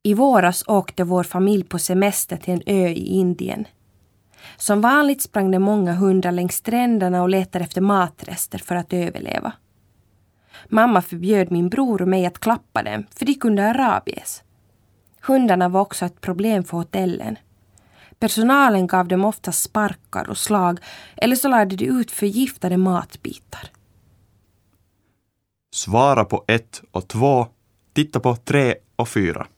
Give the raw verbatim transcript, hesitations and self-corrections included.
I våras åkte vår familj på semester till en ö i Indien. Som vanligt sprang det många hundar längs stränderna och letade efter matrester för att överleva. Mamma förbjöd min bror och mig att klappa dem för de kunde ha rabies. Hundarna var också ett problem för hotellen. Personalen gav dem ofta sparkar och slag eller så lade de ut förgiftade matbitar. Svara på ett och två, titta på tre och fyra.